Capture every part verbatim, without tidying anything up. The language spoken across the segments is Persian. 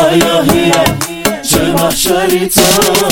هيا هي چه محشری تو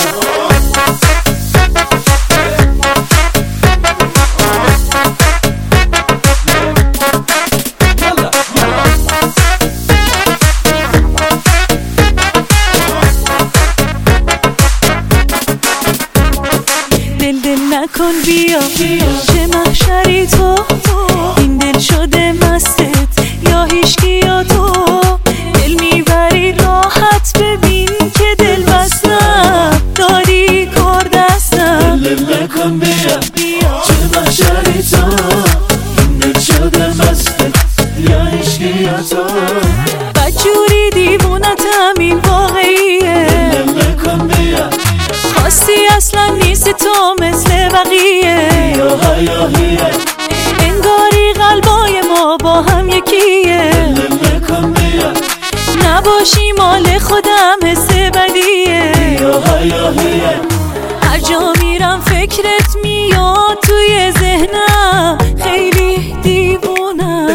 دل دل نکن بیا چه محشری تو این دل شده مستت یا هیچکی یا تو دل میبری راحت ببین که دل بستم داری کار دستم دل دل نکن بیا چه محشری تو این دل شده مستت یا هیچکی یا تو بدجوری دیوونتم این واقعیه دل دل نکن بیا خواستی اصلا نیست تو مثل بقیه یا هیا هیه انگاری قلبای ما با هم یکیه دل نکن بیا نباشی مال خودم حس بدیه یا هیا هیه هر جا میرم فکرت میاد توی ذهنم خیلی دیوونم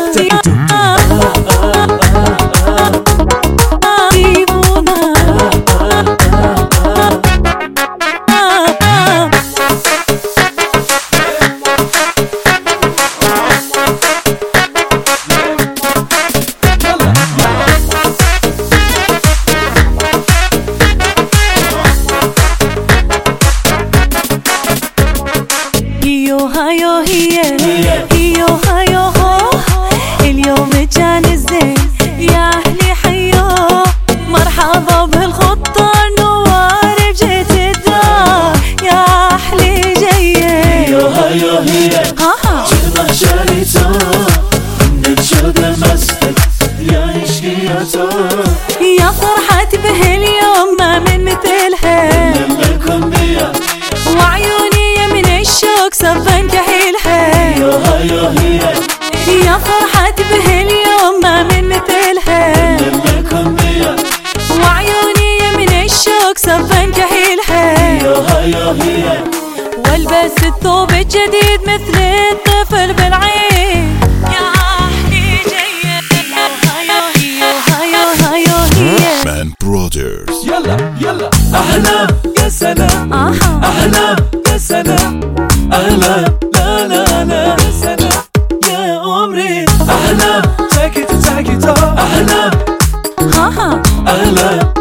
هيا هي هيا هيا هو اليوم جانزين يا أهلي حيا مرحبا بالخطة نوار بجيت الدار يا أهلي جاية هيا هيا هي چه محشری تو دل شده مستت یا هیچکی یا تو يا فرحتي بهاليوم ما من مثلها دل نکن بیا وعيوني من الشوق صفن كحيلها يا هيا هي يا فرحتي بهاليوم ما من مثلها دل نکن بیا وعيوني من الشوق صفن كحيلها يا هيا هي والبس الثوب الجديد مثل الطفل بالعين يا أهلي جاية هيا هي هيا هيا هي Man Brothers. يلا يلا أحلى يا سلام أحلى يا سلام أحلى لا لا لا يا سلام يا عمري أحلى take it take it off أحلى ها ها أحلى